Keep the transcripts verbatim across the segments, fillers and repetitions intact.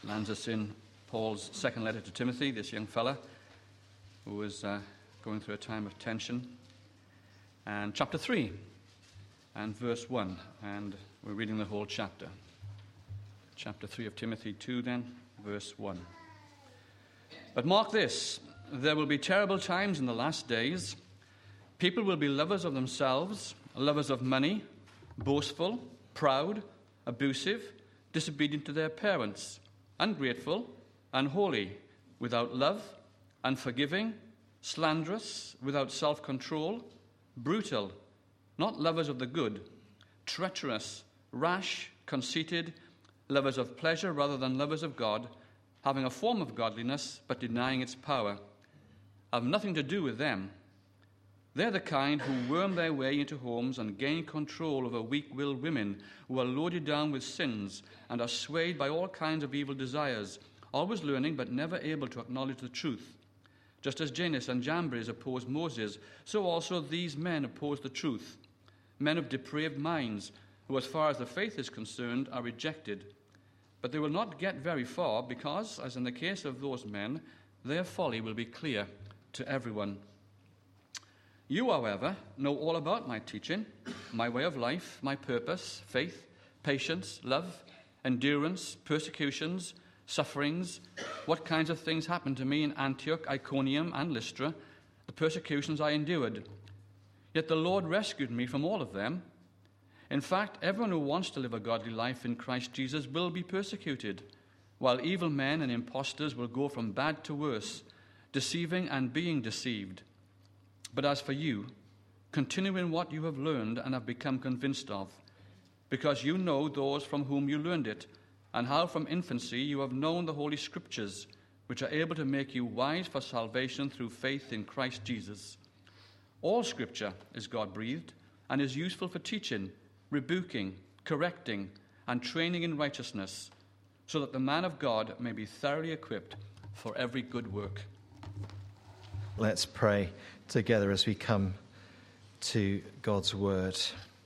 lands us in Paul's second letter to Timothy, this young fella who was uh, going through a time of tension. And chapter three and verse one, and we're reading the whole chapter. Chapter three of Timothy two then, verse one. But mark this, there will be terrible times in the last days. People will be lovers of themselves, lovers of money, boastful, proud, abusive, disobedient to their parents, ungrateful, unholy, without love, unforgiving, slanderous, without self-control, brutal, not lovers of the good, treacherous, rash, conceited, lovers of pleasure rather than lovers of God, having a form of godliness but denying its power. Have nothing to do with them. They're the kind who worm their way into homes and gain control over weak-willed women who are loaded down with sins and are swayed by all kinds of evil desires, always learning but never able to acknowledge the truth. Just as Jannes and Jambres opposed Moses, so also these men oppose the truth. Men of depraved minds, who as far as the faith is concerned are rejected. But they will not get very far because, as in the case of those men, their folly will be clear to everyone. You, however, know all about my teaching, my way of life, my purpose, faith, patience, love, endurance, persecutions, sufferings, what kinds of things happened to me in Antioch, Iconium, and Lystra, the persecutions I endured. Yet the Lord rescued me from all of them. In fact, everyone who wants to live a godly life in Christ Jesus will be persecuted, while evil men and impostors will go from bad to worse, deceiving and being deceived. But as for you, continue in what you have learned and have become convinced of, because you know those from whom you learned it, and how from infancy you have known the Holy Scriptures, which are able to make you wise for salvation through faith in Christ Jesus. All Scripture is God-breathed and is useful for teaching, rebuking, correcting, and training in righteousness, so that the man of God may be thoroughly equipped for every good work. Let's pray together as we come to God's word.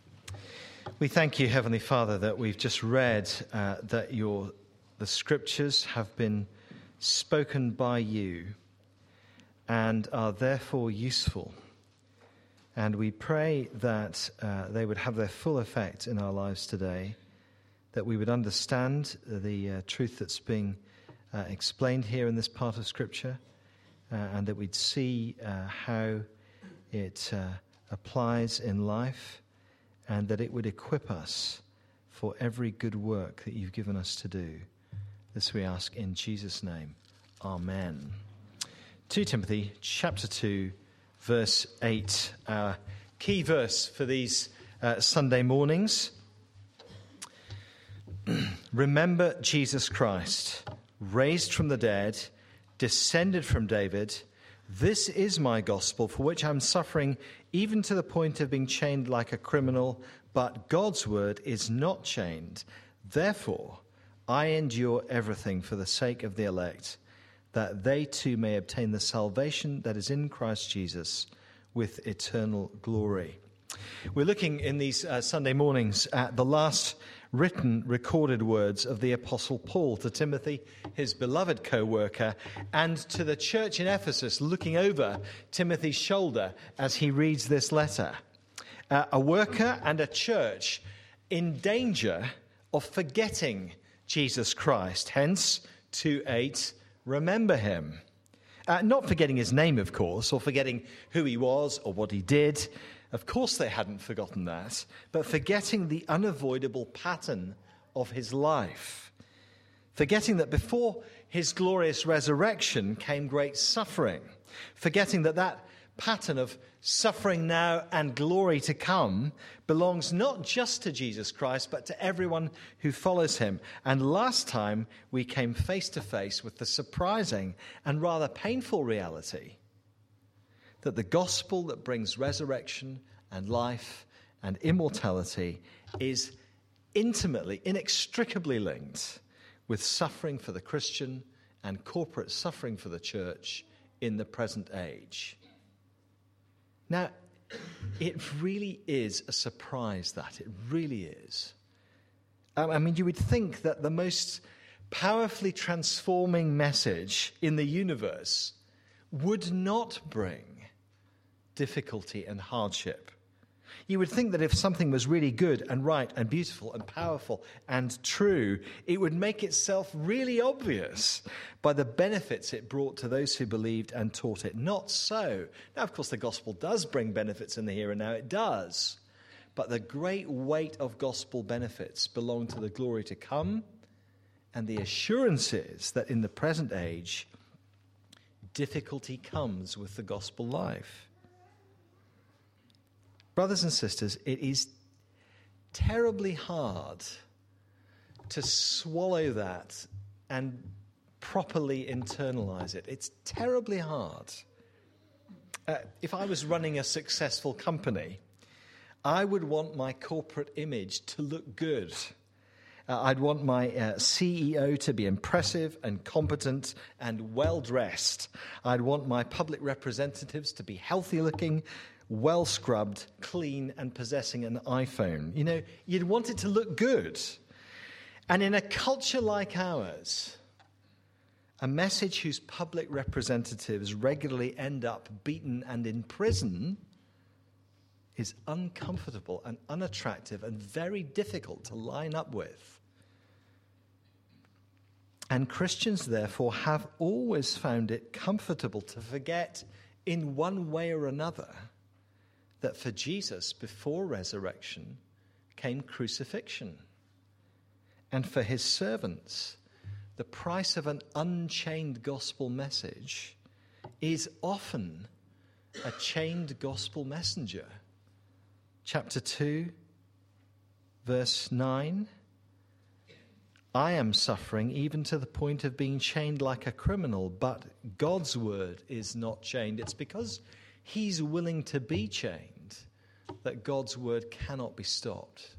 We thank you, Heavenly Father, that we've just read uh, that your the scriptures have been spoken by you and are therefore useful. And we pray that uh, they would have their full effect in our lives today, that we would understand the uh, truth that's being uh, explained here in this part of Scripture, uh, and that we'd see uh, how it uh, applies in life, and that it would equip us for every good work that you've given us to do. This we ask in Jesus' name. Amen. Second Timothy chapter two, verse eight, our key verse for these uh, Sunday mornings. Remember Jesus Christ, raised from the dead, descended from David. This is my gospel, for which I'm suffering, even to the point of being chained like a criminal, but God's word is not chained. Therefore, I endure everything for the sake of the elect, that they too may obtain the salvation that is in Christ Jesus with eternal glory. We're looking in these uh, Sunday mornings at the last written, recorded words of the Apostle Paul to Timothy, his beloved co-worker, and to the church in Ephesus, looking over Timothy's shoulder as he reads this letter. Uh, a worker and a church in danger of forgetting Jesus Christ. Hence, two eight, remember him. Uh, not forgetting his name, of course, or forgetting who he was or what he did. Of course they hadn't forgotten that, but forgetting the unavoidable pattern of his life. Forgetting that before his glorious resurrection came great suffering. Forgetting that that pattern of suffering now and glory to come belongs not just to Jesus Christ, but to everyone who follows him. And last time we came face to face with the surprising and rather painful reality that the gospel that brings resurrection and life and immortality is intimately, inextricably linked with suffering for the Christian and corporate suffering for the church in the present age. Now, it really is a surprise, that. It really is. I mean, you would think that the most powerfully transforming message in the universe would not bring difficulty and hardship. You would think that if something was really good and right and beautiful and powerful and true, it would make itself really obvious by the benefits it brought to those who believed and taught it. Not so. Now, of course, the gospel does bring benefits in the here and now. It does. But the great weight of gospel benefits belong to the glory to come and the assurances that in the present age, difficulty comes with the gospel life. Brothers and sisters, it is terribly hard to swallow that and properly internalize it. It's terribly hard. Uh, if I was running a successful company, I would want my corporate image to look good. Uh, I'd want my uh, C E O to be impressive and competent and well-dressed. I'd want my public representatives to be healthy-looking, well-scrubbed, clean, and possessing an iPhone. You know, you'd want it to look good. And in a culture like ours, a message whose public representatives regularly end up beaten and in prison is uncomfortable and unattractive and very difficult to line up with. And Christians, therefore, have always found it comfortable to forget in one way or another that for Jesus, before resurrection, came crucifixion. And for his servants, the price of an unchained gospel message is often a chained gospel messenger. Chapter two, verse nine. I am suffering even to the point of being chained like a criminal, but God's word is not chained. It's because he's willing to be chained that God's word cannot be stopped.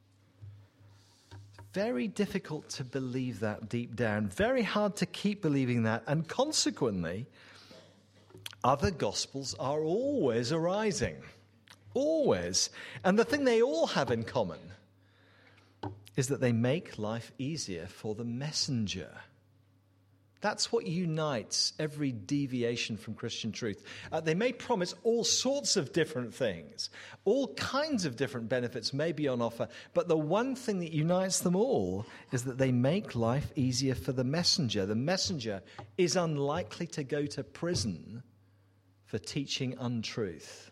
Very difficult to believe that deep down. Very hard to keep believing that. And consequently, other gospels are always arising. Always. And the thing they all have in common is that they make life easier for the messenger. That's what unites every deviation from Christian truth. Uh, they may promise all sorts of different things. All kinds of different benefits may be on offer. But the one thing that unites them all is that they make life easier for the messenger. The messenger is unlikely to go to prison for teaching untruth.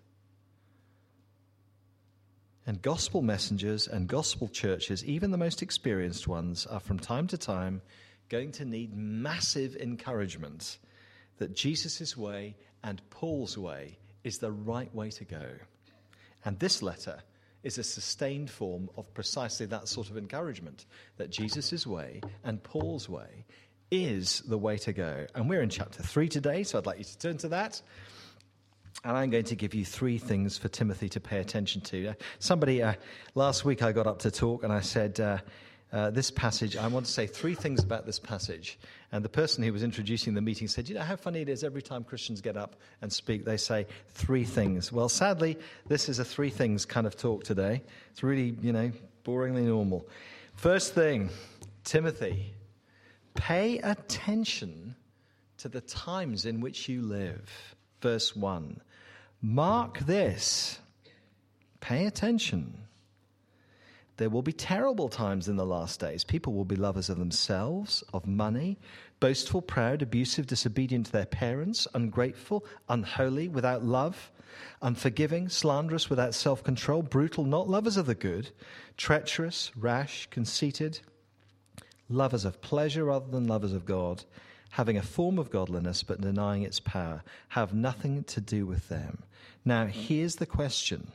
And gospel messengers and gospel churches, even the most experienced ones, are from time to time going to need massive encouragement that Jesus' way and Paul's way is the right way to go. And this letter is a sustained form of precisely that sort of encouragement, that Jesus' way and Paul's way is the way to go. And we're in chapter three today, so I'd like you to turn to that. And I'm going to give you three things for Timothy to pay attention to. Uh, somebody, uh, last week I got up to talk and I said, uh, uh, this passage, I want to say three things about this passage. And the person who was introducing the meeting said, you know how funny it is every time Christians get up and speak, they say three things. Well, sadly, this is a three things kind of talk today. It's really, you know, boringly normal. First thing, Timothy, pay attention to the times in which you live. Verse one, mark this, pay attention. There will be terrible times in the last days. People will be lovers of themselves, of money, boastful, proud, abusive, disobedient to their parents, ungrateful, unholy, without love, unforgiving, slanderous, without self-control, brutal, not lovers of the good, treacherous, rash, conceited, lovers of pleasure rather than lovers of God, having a form of godliness but denying its power, have nothing to do with them. Now, here's the question.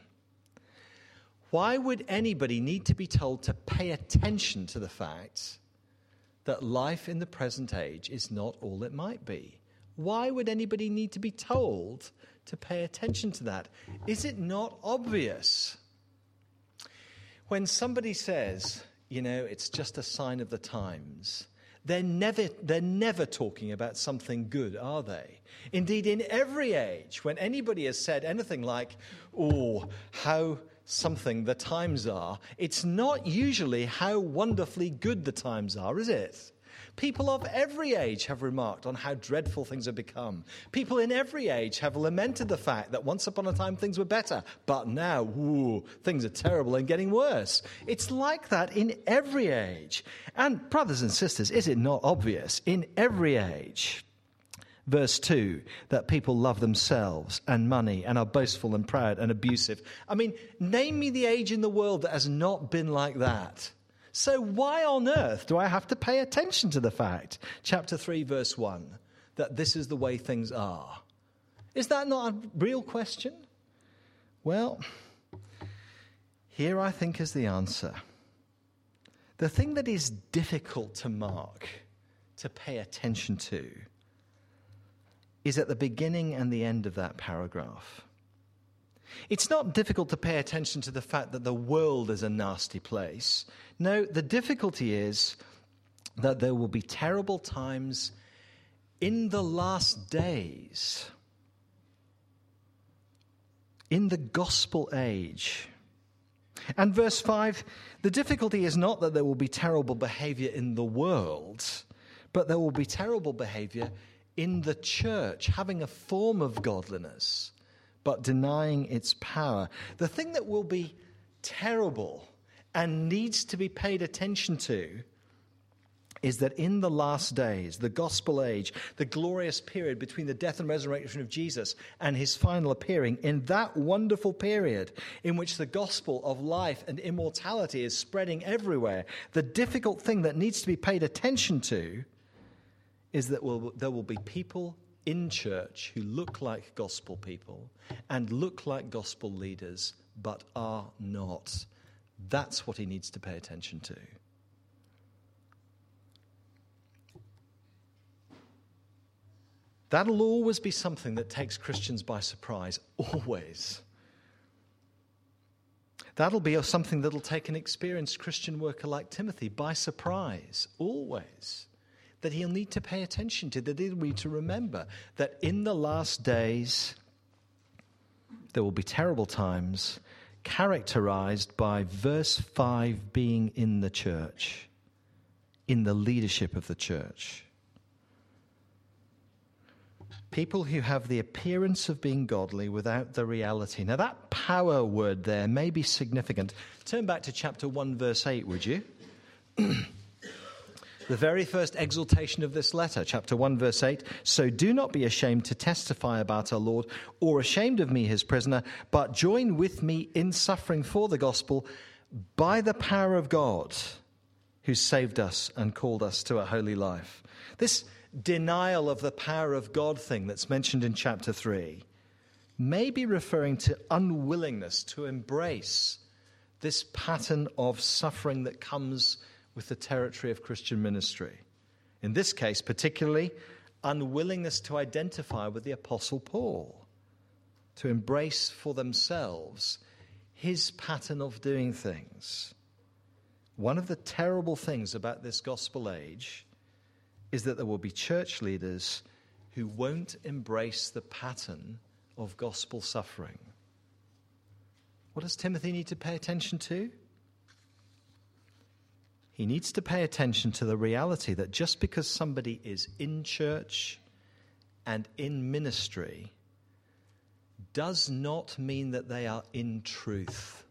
Why would anybody need to be told to pay attention to the fact that life in the present age is not all it might be? Why would anybody need to be told to pay attention to that? Is it not obvious? When somebody says, you know, it's just a sign of the times, They're never, they're never talking about something good, are they? Indeed, in every age, when anybody has said anything like, oh, how something the times are, it's not usually how wonderfully good the times are, is it? People of every age have remarked on how dreadful things have become. People in every age have lamented the fact that once upon a time things were better, but now, whoo, things are terrible and getting worse. It's like that in every age. And brothers and sisters, is it not obvious in every age? Verse two, that people love themselves and money and are boastful and proud and abusive. I mean, name me the age in the world that has not been like that. So why on earth do I have to pay attention to the fact, chapter three, verse one, that this is the way things are? Is that not a real question? Well, here I think is the answer. The thing that is difficult to mark, to pay attention to, is at the beginning and the end of that paragraph. It's not difficult to pay attention to the fact that the world is a nasty place. No, the difficulty is that there will be terrible times in the last days, in the gospel age. And verse five, the difficulty is not that there will be terrible behavior in the world, but there will be terrible behavior in the church, having a form of godliness, but denying its power. The thing that will be terrible and needs to be paid attention to is that in the last days, the gospel age, the glorious period between the death and resurrection of Jesus and his final appearing, in that wonderful period in which the gospel of life and immortality is spreading everywhere, the difficult thing that needs to be paid attention to is that will, there will be people in church who look like gospel people and look like gospel leaders, but are not. That's what he needs to pay attention to. That'll always be something that takes Christians by surprise, always. That'll be something that'll take an experienced Christian worker like Timothy by surprise, always. That he'll need to pay attention to, that he'll need to remember that in the last days, there will be terrible times characterized by verse five being in the church, in the leadership of the church. People who have the appearance of being godly without the reality. Now that power word there may be significant. Turn back to chapter one, verse eight, would you? The very first exhortation of this letter, chapter one, verse eight. So do not be ashamed to testify about our Lord, or ashamed of me, his prisoner, but join with me in suffering for the gospel by the power of God, who saved us and called us to a holy life. This denial of the power of God thing that's mentioned in chapter three may be referring to unwillingness to embrace this pattern of suffering that comes with the territory of Christian ministry. In this case, particularly, unwillingness to identify with the Apostle Paul, to embrace for themselves his pattern of doing things. One of the terrible things about this gospel age is that there will be church leaders who won't embrace the pattern of gospel suffering. What does Timothy need to pay attention to? He needs to pay attention to the reality that just because somebody is in church and in ministry does not mean that they are in truth.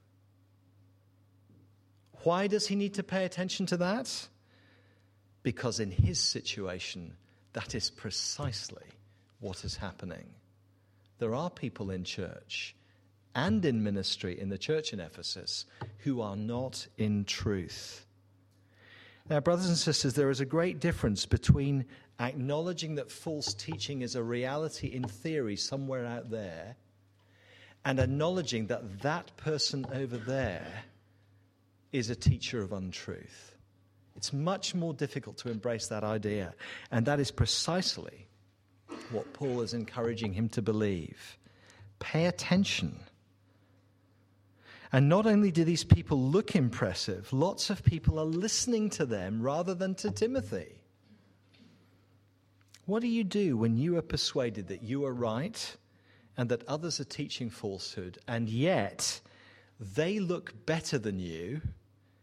Why does he need to pay attention to that? Because in his situation, that is precisely what is happening. There are people in church and in ministry in the church in Ephesus who are not in truth. Now, brothers and sisters, there is a great difference between acknowledging that false teaching is a reality in theory somewhere out there and acknowledging that that person over there is a teacher of untruth. It's much more difficult to embrace that idea, and that is precisely what Paul is encouraging him to believe. Pay attention. And not only do these people look impressive, lots of people are listening to them rather than to Timothy. What do you do when you are persuaded that you are right and that others are teaching falsehood, and yet they look better than you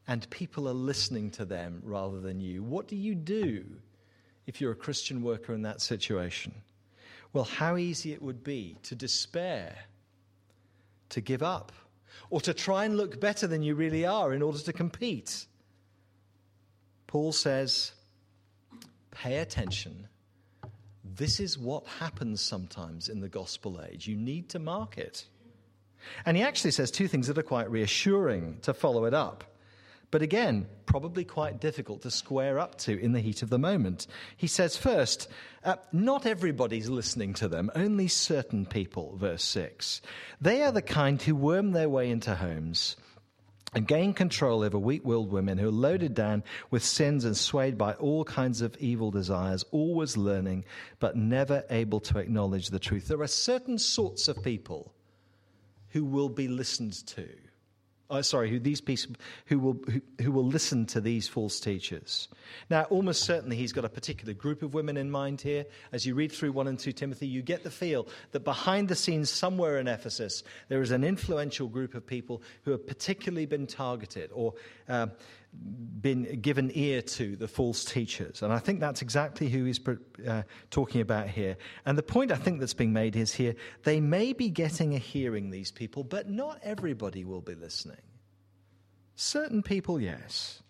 and people are listening to them rather than you. What do you do if you're a Christian worker in that situation? Well, how easy it would be to despair, to give up, or to try and look better than you really are in order to compete. Paul says, pay attention. This is what happens sometimes in the gospel age. You need to mark it. And he actually says two things that are quite reassuring to follow it up. But again, probably quite difficult to square up to in the heat of the moment. He says first, uh, not everybody's listening to them, only certain people, verse six. They are the kind who worm their way into homes and gain control over weak-willed women who are loaded down with sins and swayed by all kinds of evil desires, always learning, but never able to acknowledge the truth. There are certain sorts of people who will be listened to. Oh, sorry, who these people who will who, who will listen to these false teachers. Now, almost certainly he's got a particular group of women in mind here. As you read through one and two Timothy, you get the feel that behind the scenes somewhere in Ephesus, there is an influential group of people who have particularly been targeted or uh, been given ear to the false teachers. And I think that's exactly who he's uh, talking about here. And the point I think that's being made is here, they may be getting a hearing, these people, but not everybody will be listening. Certain people, yes.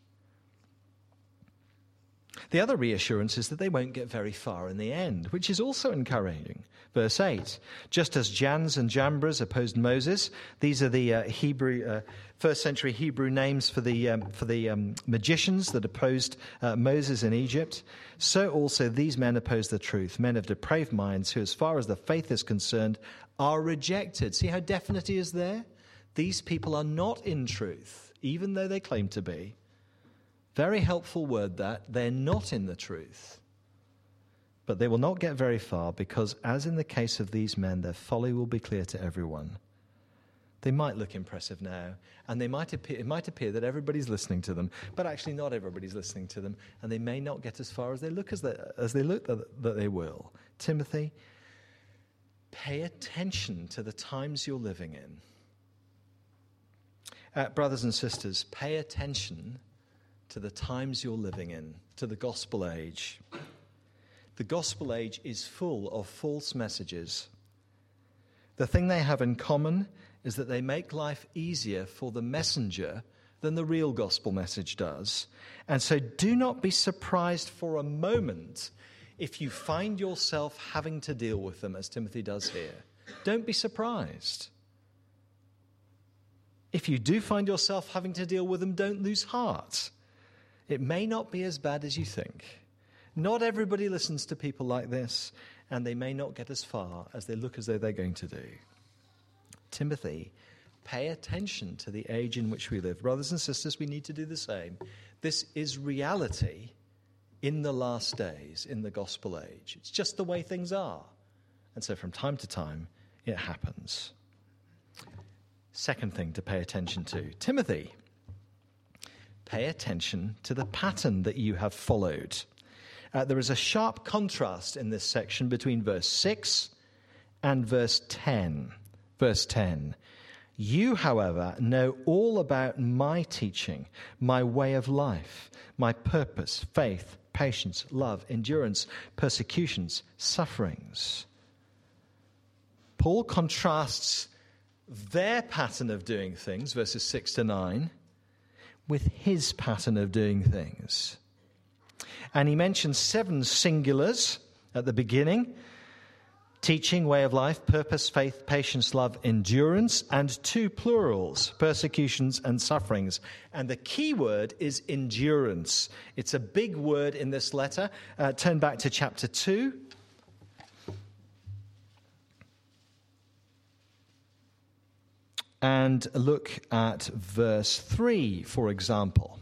The other reassurance is that they won't get very far in the end, which is also encouraging. Verse eight, just as Jannes and Jambres opposed Moses, these are the uh, Hebrew, uh, first century Hebrew names for the, um, for the um, magicians that opposed uh, Moses in Egypt, so also these men oppose the truth, men of depraved minds who, as far as the faith is concerned, are rejected. See how definite he is there? These people are not in truth, even though they claim to be. Very helpful word that. They're not in the truth. But they will not get very far because, as in the case of these men, their folly will be clear to everyone. They might look impressive now, and they might appear, it might appear that everybody's listening to them, but actually not everybody's listening to them, and they may not get as far as they look as they, as they look that, that they will. Timothy, pay attention to the times you're living in. Uh, brothers and sisters, pay attention to the times you're living in, to the gospel age. The gospel age is full of false messages. The thing they have in common is that they make life easier for the messenger than the real gospel message does. And so do not be surprised for a moment if you find yourself having to deal with them, as Timothy does here. Don't be surprised. If you do find yourself having to deal with them, don't lose heart. It may not be as bad as you think. Not everybody listens to people like this, and they may not get as far as they look as though they're going to do. Timothy, pay attention to the age in which we live. Brothers and sisters, we need to do the same. This is reality in the last days, in the gospel age. It's just the way things are. And so from time to time, it happens. Second thing to pay attention to. Timothy, pay attention to the pattern that you have followed. Uh, there is a sharp contrast in this section between verse six and verse ten. Verse ten. You, however, know all about my teaching, my way of life, my purpose, faith, patience, love, endurance, persecutions, sufferings. Paul contrasts their pattern of doing things, verses six to nine, with his pattern of doing things. And he mentions seven singulars at the beginning: teaching, way of life, purpose, faith, patience, love, endurance, and two plurals, persecutions and sufferings. And the key word is endurance. It's a big word in this letter. Uh, turn back to chapter two. And look at verse three, for example.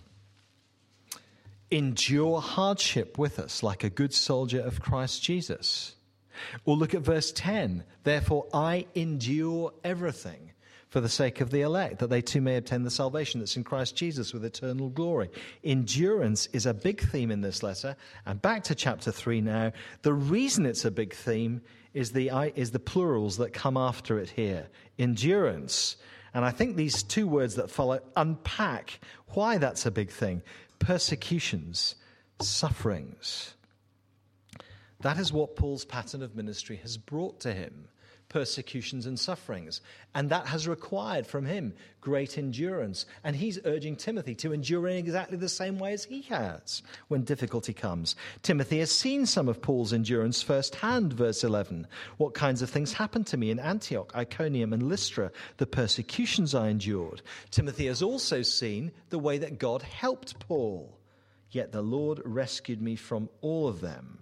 Endure hardship with us like a good soldier of Christ Jesus. Or look at verse ten. Therefore I endure everything for the sake of the elect, that they too may obtain the salvation that's in Christ Jesus with eternal glory. Endurance is a big theme in this letter. And back to chapter three now. The reason it's a big theme is the, is the plurals that come after it here. Endurance. And I think these two words that follow unpack why that's a big thing. Persecutions, sufferings. That is what Paul's pattern of ministry has brought to him. Persecutions and sufferings. And that has required from him great endurance. And he's urging Timothy to endure in exactly the same way as he has when difficulty comes. Timothy has seen some of Paul's endurance firsthand, verse eleven. What kinds of things happened to me in Antioch, Iconium, and Lystra, the persecutions I endured. Timothy has also seen the way that God helped Paul. Yet the Lord rescued me from all of them.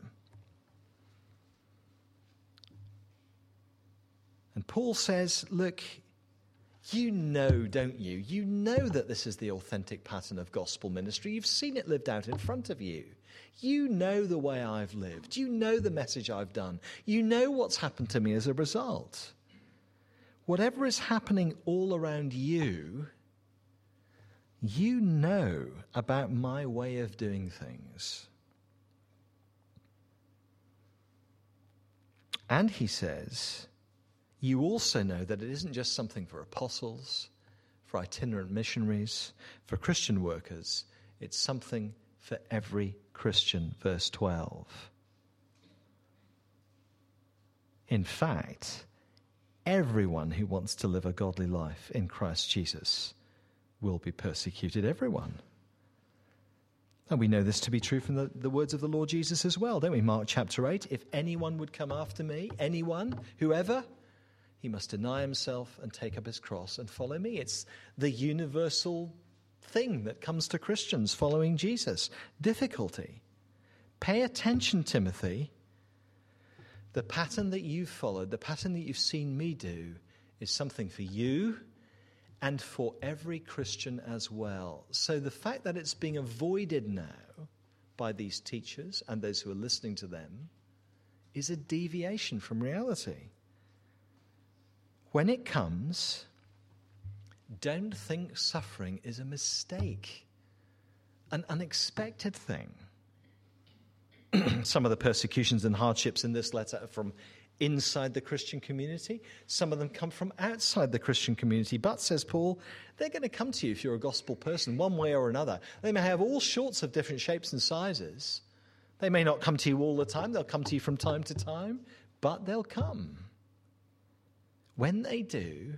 And Paul says, look, you know, don't you? You know that this is the authentic pattern of gospel ministry. You've seen it lived out in front of you. You know the way I've lived. You know the message I've done. You know what's happened to me as a result. Whatever is happening all around you, you know about my way of doing things. And he says, you also know that it isn't just something for apostles, for itinerant missionaries, for Christian workers. It's something for every Christian, verse twelve. In fact, everyone who wants to live a godly life in Christ Jesus will be persecuted, everyone. And we know this to be true from the, the words of the Lord Jesus as well, don't we? Mark chapter eight, if anyone would come after me, anyone, whoever, he must deny himself and take up his cross and follow me. It's the universal thing that comes to Christians following Jesus. Difficulty. Pay attention, Timothy. The pattern that you've followed, the pattern that you've seen me do, is something for you and for every Christian as well. So the fact that it's being avoided now by these teachers and those who are listening to them is a deviation from reality. When it comes, don't think suffering is a mistake, an unexpected thing. Some of the persecutions and hardships in this letter are from inside the Christian community. Some of them come from outside the Christian community. But, says Paul, they're going to come to you if you're a gospel person, one way or another. They may have all sorts of different shapes and sizes. They may not come to you all the time. They'll come to you from time to time, but they'll come. When they do,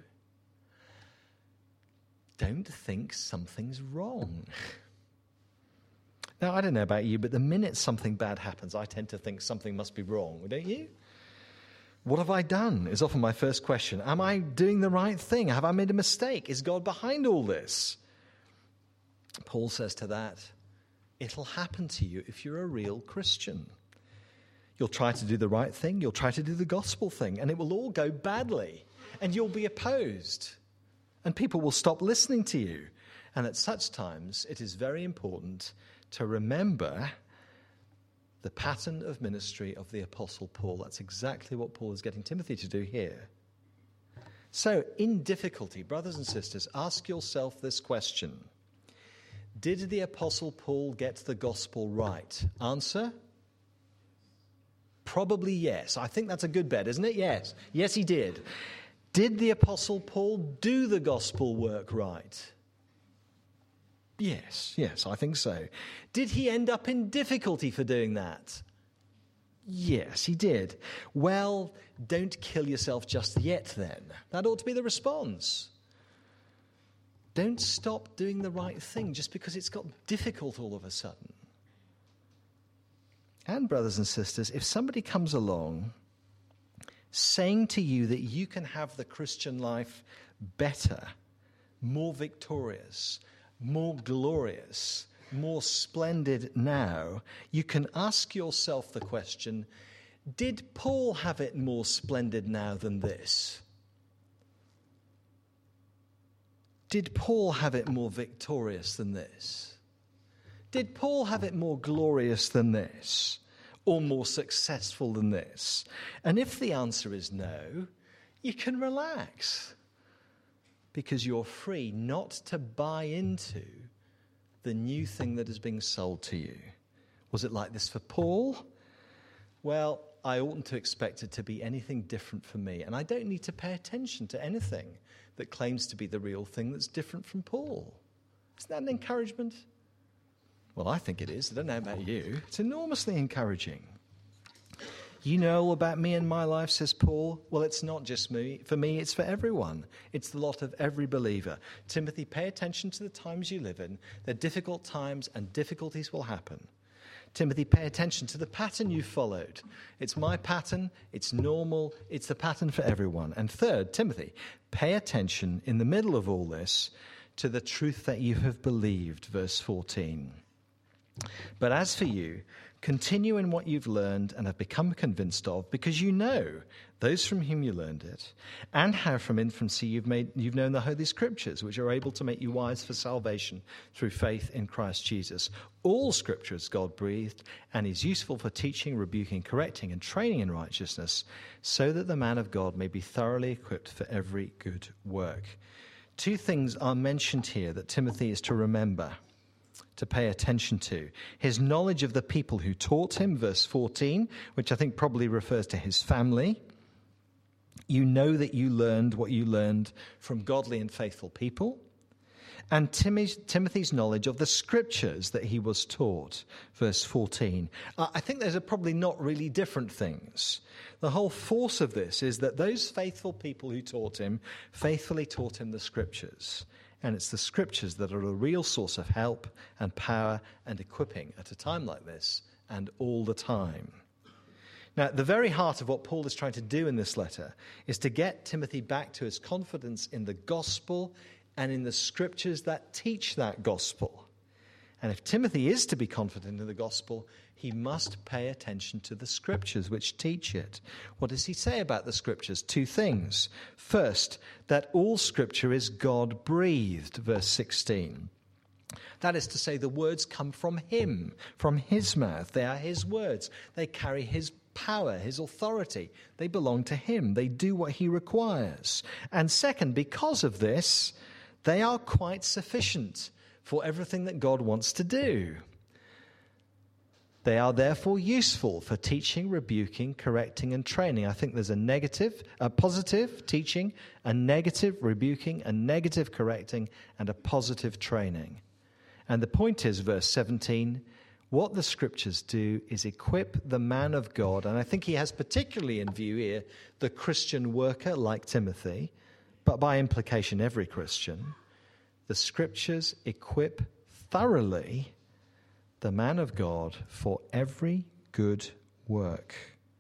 don't think something's wrong. Now, I don't know about you, but the minute something bad happens, I tend to think something must be wrong, don't you? What have I done is often my first question. Am I doing the right thing? Have I made a mistake? Is God behind all this? Paul says to that, it'll happen to you if you're a real Christian. You'll try to do the right thing, you'll try to do the gospel thing, and it will all go badly. And you'll be opposed. And people will stop listening to you. And at such times, it is very important to remember the pattern of ministry of the Apostle Paul. That's exactly what Paul is getting Timothy to do here. So, in difficulty, brothers and sisters, ask yourself this question. Did the Apostle Paul get the gospel right? Answer? Probably yes. I think that's a good bet, isn't it? Yes. Yes, he did. Did the Apostle Paul do the gospel work right? Yes, yes, I think so. Did he end up in difficulty for doing that? Yes, he did. Well, don't kill yourself just yet then. That ought to be the response. Don't stop doing the right thing just because it's got difficult all of a sudden. And brothers and sisters, if somebody comes along saying to you that you can have the Christian life better, more victorious, more glorious, more splendid now, you can ask yourself the question, did Paul have it more splendid now than this? Did Paul have it more victorious than this? Did Paul have it more glorious than this? Or more successful than this? And if the answer is no, you can relax. Because you're free not to buy into the new thing that is being sold to you. Was it like this for Paul? Well, I oughtn't to expect it to be anything different for me. And I don't need to pay attention to anything that claims to be the real thing that's different from Paul. Isn't that an encouragement? Well, I think it is. I don't know about you. It's enormously encouraging. You know all about me and my life, says Paul. Well, it's not just me. For me, it's for everyone. It's the lot of every believer. Timothy, pay attention to the times you live in. They're difficult times and difficulties will happen. Timothy, pay attention to the pattern you followed. It's my pattern. It's normal. It's the pattern for everyone. And third, Timothy, pay attention in the middle of all this to the truth that you have believed, verse fourteen. But as for you, continue in what you've learned and have become convinced of, because you know those from whom you learned it, and how from infancy you've made you've known the Holy Scriptures, which are able to make you wise for salvation through faith in Christ Jesus. All Scripture is God-breathed and is useful for teaching, rebuking, correcting, and training in righteousness, so that the man of God may be thoroughly equipped for every good work. Two things are mentioned here that Timothy is to remember, to pay attention to. His knowledge of the people who taught him, verse fourteen, which I think probably refers to his family. You know that you learned what you learned from godly and faithful people. And Timothy's knowledge of the Scriptures that he was taught, verse fourteen. I think those are probably not really different things. The whole force of this is that those faithful people who taught him faithfully taught him the Scriptures. And it's the Scriptures that are a real source of help and power and equipping at a time like this and all the time. Now, the very heart of what Paul is trying to do in this letter is to get Timothy back to his confidence in the gospel and in the Scriptures that teach that gospel. And if Timothy is to be confident in the gospel, he must pay attention to the Scriptures which teach it. What does he say about the Scriptures? Two things. First, that all Scripture is God-breathed, verse sixteen. That is to say, the words come from him, from his mouth. They are his words. They carry his power, his authority. They belong to him. They do what he requires. And second, because of this, they are quite sufficient for everything that God wants to do. They are therefore useful for teaching, rebuking, correcting, and training. I think there's a negative, a positive teaching, a negative rebuking, a negative correcting, and a positive training. And the point is, verse seventeen, what the Scriptures do is equip the man of God, and I think he has particularly in view here the Christian worker like Timothy, but by implication every Christian. The Scriptures equip thoroughly the man of God for every good work.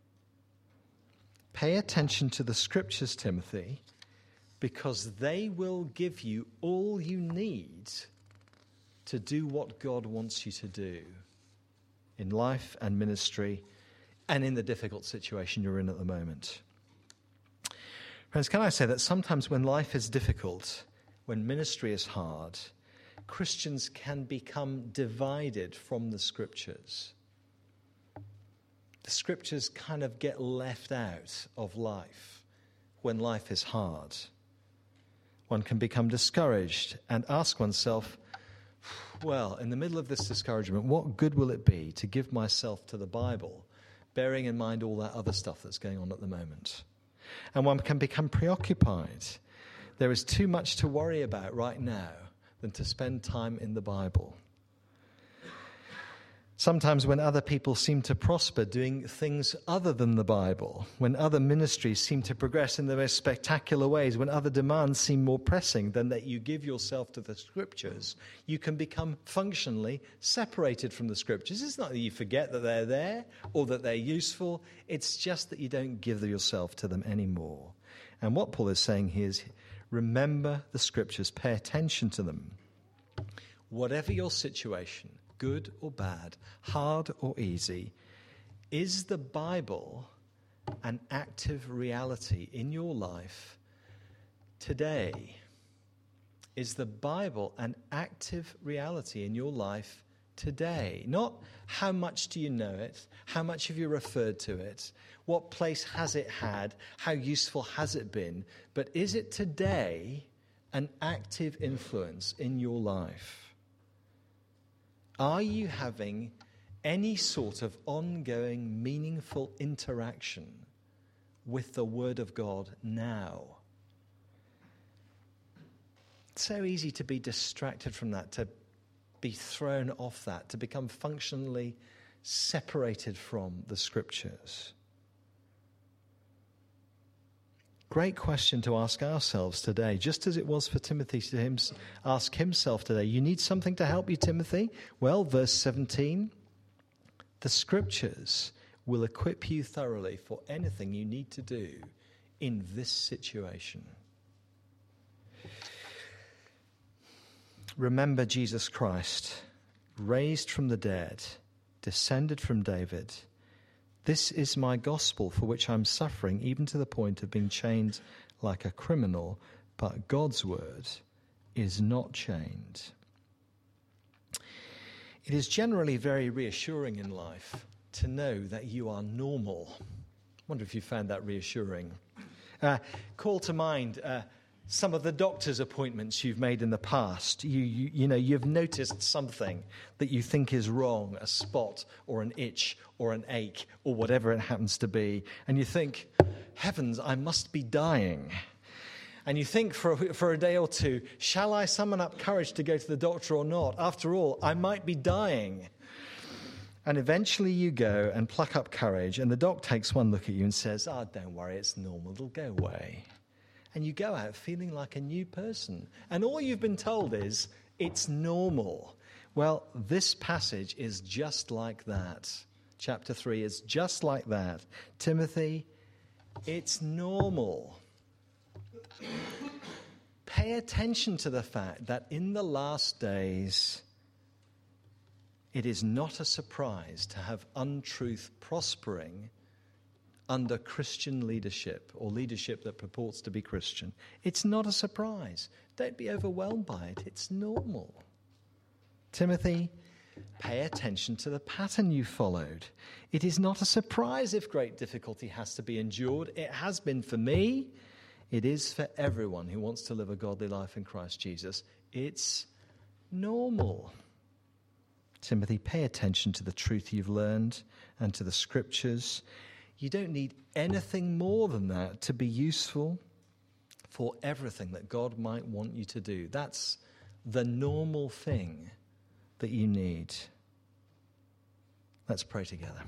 Pay attention to the Scriptures, Timothy, because they will give you all you need to do what God wants you to do in life and ministry and in the difficult situation you're in at the moment. Friends, can I say that sometimes when life is difficult, when ministry is hard, Christians can become divided from the Scriptures. The Scriptures kind of get left out of life when life is hard. One can become discouraged and ask oneself, well, in the middle of this discouragement, what good will it be to give myself to the Bible, bearing in mind all that other stuff that's going on at the moment? And one can become preoccupied. There is too much to worry about right now than to spend time in the Bible. Sometimes when other people seem to prosper doing things other than the Bible, when other ministries seem to progress in the most spectacular ways, when other demands seem more pressing than that you give yourself to the Scriptures, you can become functionally separated from the Scriptures. It's not that you forget that they're there or that they're useful. It's just that you don't give yourself to them anymore. And what Paul is saying here is, remember the Scriptures, pay attention to them. Whatever your situation, good or bad, hard or easy, is the Bible an active reality in your life today? Is the Bible an active reality in your life today? Not how much do you know it, how much have you referred to it, what place has it had, how useful has it been, but is it today an active influence in your life? Are you having any sort of ongoing, meaningful interaction with the Word of God now? It's so easy to be distracted from that, to be thrown off that, to become functionally separated from the Scriptures. Great question to ask ourselves today, just as it was for Timothy to him, ask himself today. You need something to help you, Timothy? Well, verse seventeen, the Scriptures will equip you thoroughly for anything you need to do in this situation. Remember Jesus Christ, raised from the dead, descended from David. This is my gospel for which I'm suffering, even to the point of being chained like a criminal, but God's word is not chained. It is generally very reassuring in life to know that you are normal. I wonder if you found that reassuring. Uh, call to mind uh, some of the doctor's appointments you've made in the past. You, you, you know, you've noticed something that you think is wrong, a spot or an itch or an ache or whatever it happens to be. And you think, heavens, I must be dying. And you think for a, for a day or two, shall I summon up courage to go to the doctor or not? After all, I might be dying. And eventually you go and pluck up courage, and the doc takes one look at you and says, oh, don't worry, it's normal, it'll go away. And you go out feeling like a new person. And all you've been told is, it's normal. Well, this passage is just like that. Chapter three is just like that. Timothy, it's normal. Pay attention to the fact that in the last days, it is not a surprise to have untruth prospering under Christian leadership, or leadership that purports to be Christian. It's not a surprise. Don't be overwhelmed by it. It's normal. Timothy, pay attention to the pattern you followed. It is not a surprise if great difficulty has to be endured. It has been for me. It is for everyone who wants to live a godly life in Christ Jesus. It's normal. Timothy, pay attention to the truth you've learned and to the Scriptures. You don't need anything more than that to be useful for everything that God might want you to do. That's the normal thing that you need. Let's pray together.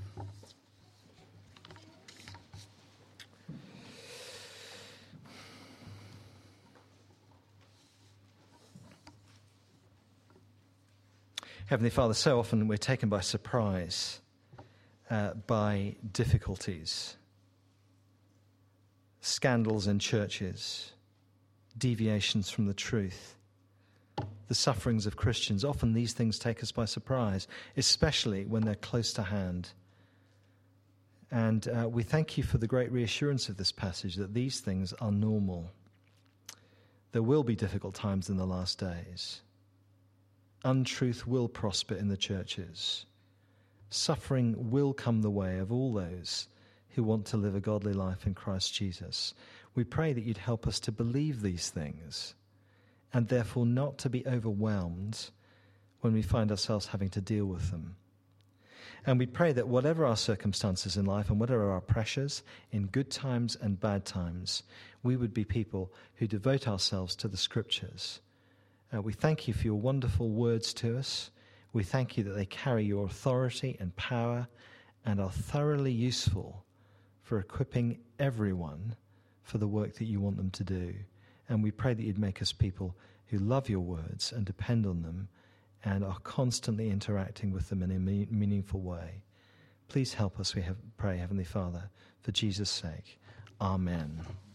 Heavenly Father, so often we're taken by surprise uh, by difficulties, scandals in churches, deviations from the truth, the sufferings of Christians. Often these things take us by surprise, especially when they're close to hand. And uh, we thank you for the great reassurance of this passage that these things are normal. There will be difficult times in the last days. Untruth will prosper in the churches. Suffering will come the way of all those who want to live a godly life in Christ Jesus. We pray that you'd help us to believe these things and therefore not to be overwhelmed when we find ourselves having to deal with them. And we pray that whatever our circumstances in life and whatever our pressures, in good times and bad times, we would be people who devote ourselves to the Scriptures. Uh, we thank you for your wonderful words to us. We thank you that they carry your authority and power and are thoroughly useful for equipping everyone for the work that you want them to do. And we pray that you'd make us people who love your words and depend on them and are constantly interacting with them in a me- meaningful way. Please help us, we have, pray, Heavenly Father, for Jesus' sake. Amen.